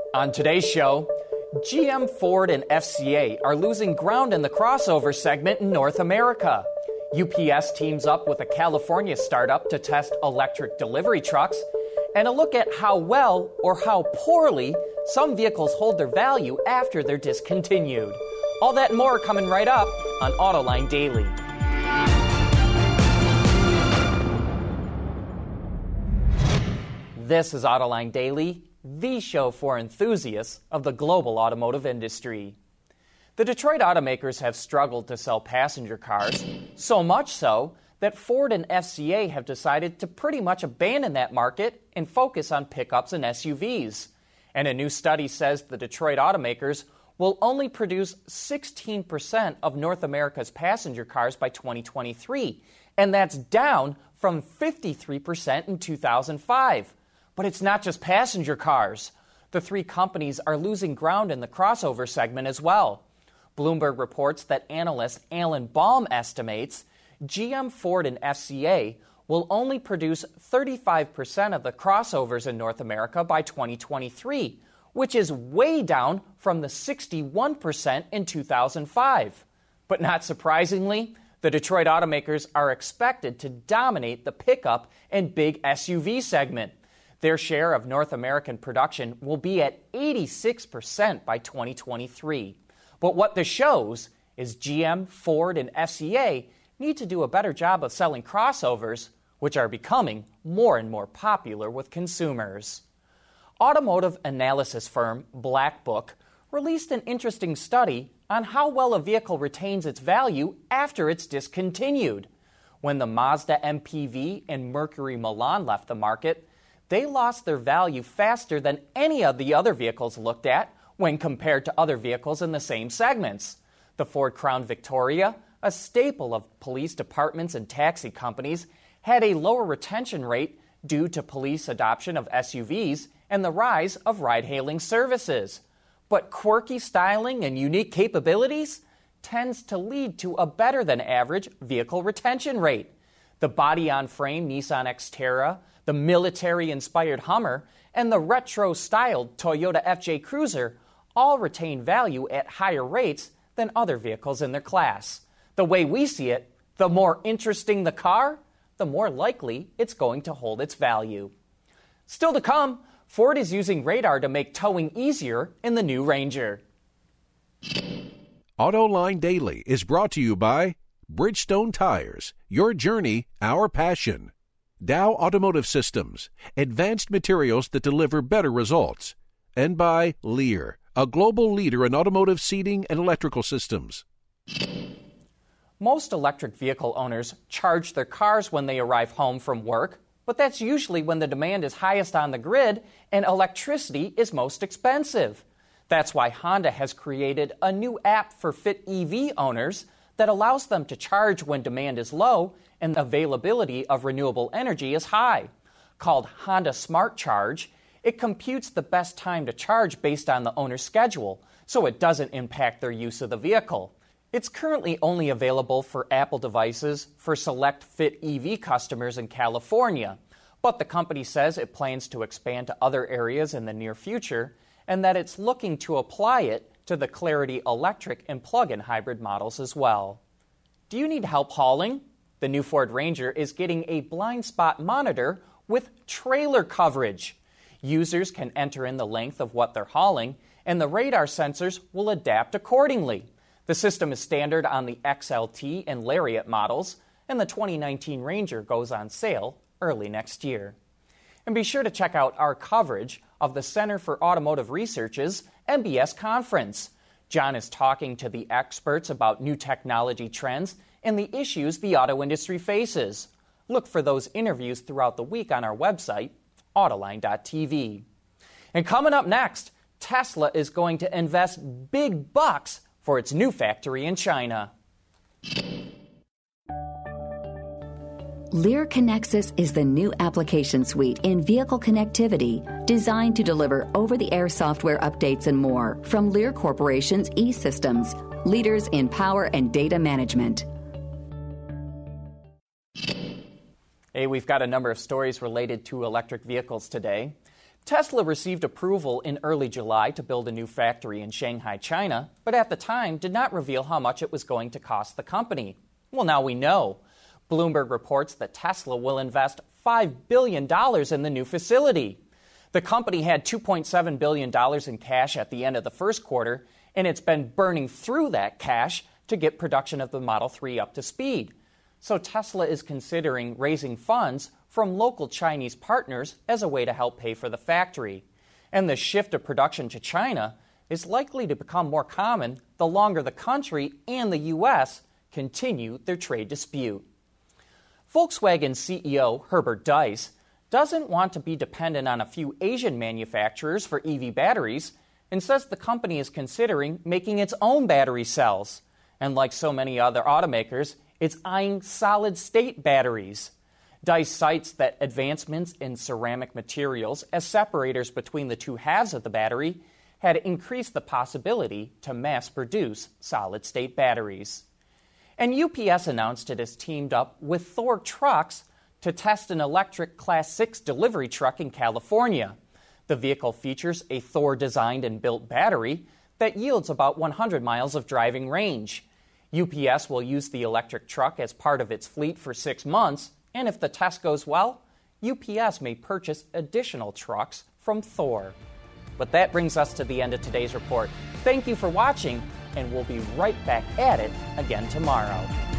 On today's show, GM, Ford, and FCA are losing ground in the crossover segment in North America. UPS teams up with a California startup to test electric delivery trucks, and a look at how well or how poorly some vehicles hold their value after they're discontinued. All that and more coming right up on Autoline Daily. This is Autoline Daily, the show for enthusiasts of the global automotive industry. The Detroit automakers have struggled to sell passenger cars, so much so that Ford and FCA have decided to pretty much abandon that market and focus on pickups and SUVs. And a new study says the Detroit automakers will only produce 16% of North America's passenger cars by 2023, and that's down from 53% in 2005. But it's not just passenger cars. The three companies are losing ground in the crossover segment as well. Bloomberg reports that analyst Alan Baum estimates GM, Ford, and FCA will only produce 35% of the crossovers in North America by 2023, which is way down from the 61% in 2005. But not surprisingly, the Detroit automakers are expected to dominate the pickup and big SUV segment. Their share of North American production will be at 86% by 2023. But what this shows is GM, Ford, and FCA need to do a better job of selling crossovers, which are becoming more and more popular with consumers. Automotive analysis firm Black Book released an interesting study on how well a vehicle retains its value after it's discontinued. When the Mazda MPV and Mercury Milan left the market, they lost their value faster than any of the other vehicles looked at when compared to other vehicles in the same segments. The Ford Crown Victoria, a staple of police departments and taxi companies, had a lower retention rate due to police adoption of SUVs and the rise of ride-hailing services. But quirky styling and unique capabilities tends to lead to a better-than-average vehicle retention rate. The body-on-frame Nissan Xterra, the military-inspired Hummer, and the retro-styled Toyota FJ Cruiser all retain value at higher rates than other vehicles in their class. The way we see it, the more interesting the car, the more likely it's going to hold its value. Still to come, Ford is using radar to make towing easier in the new Ranger. Autoline Daily is brought to you by Bridgestone Tires, your journey, our passion. Dow Automotive Systems, advanced materials that deliver better results. And by Lear, a global leader in automotive seating and electrical systems. Most electric vehicle owners charge their cars when they arrive home from work, but that's usually when the demand is highest on the grid and electricity is most expensive. That's why Honda has created a new app for Fit EV owners that allows them to charge when demand is low and the availability of renewable energy is high. Called Honda Smart Charge, it computes the best time to charge based on the owner's schedule, so it doesn't impact their use of the vehicle. It's currently only available for Apple devices for select Fit EV customers in California, but the company says it plans to expand to other areas in the near future and that it's looking to apply it to the Clarity electric and plug-in hybrid models as well. Do you need help hauling? The new Ford Ranger is getting a blind spot monitor with trailer coverage. Users can enter in the length of what they're hauling, and the radar sensors will adapt accordingly. The system is standard on the XLT and Lariat models, and the 2019 Ranger goes on sale early next year. And be sure to check out our coverage of the Center for Automotive Research's MBS conference. John is talking to the experts about new technology trends and the issues the auto industry faces. Look for those interviews throughout the week on our website, Autoline.tv. And coming up next, Tesla is going to invest big bucks for its new factory in China. Lear Connexus is the new application suite in vehicle connectivity designed to deliver over-the-air software updates and more from Lear Corporation's E-Systems, leaders in power and data management. Hey, we've got a number of stories related to electric vehicles today. Tesla received approval in early July to build a new factory in Shanghai, China, but at the time did not reveal how much it was going to cost the company. Well, now we know. Bloomberg reports that Tesla will invest $5 billion in the new facility. The company had $2.7 billion in cash at the end of the first quarter, and it's been burning through that cash to get production of the Model 3 up to speed. So Tesla is considering raising funds from local Chinese partners as a way to help pay for the factory. And the shift of production to China is likely to become more common the longer the country and the U.S. continue their trade dispute. Volkswagen CEO Herbert Diess doesn't want to be dependent on a few Asian manufacturers for EV batteries and says the company is considering making its own battery cells. And like so many other automakers, it's eyeing solid-state batteries. Diess cites that advancements in ceramic materials as separators between the two halves of the battery had increased the possibility to mass-produce solid-state batteries. And UPS announced it has teamed up with Thor Trucks to test an electric Class 6 delivery truck in California. The vehicle features a Thor-designed and built battery that yields about 100 miles of driving range. UPS will use the electric truck as part of its fleet for 6 months, and if the test goes well, UPS may purchase additional trucks from Thor. But that brings us to the end of today's report. Thank you for watching, and we'll be right back at it again tomorrow.